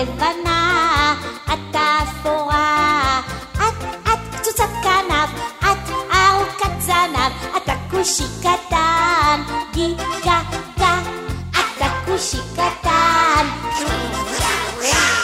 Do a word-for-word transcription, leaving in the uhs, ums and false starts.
לבנה, אתה אפורה, את, את קצוצת כנף, את ארוכת זנב, אתה כושי קטן, גיגה, גה, אתה כושי קטן.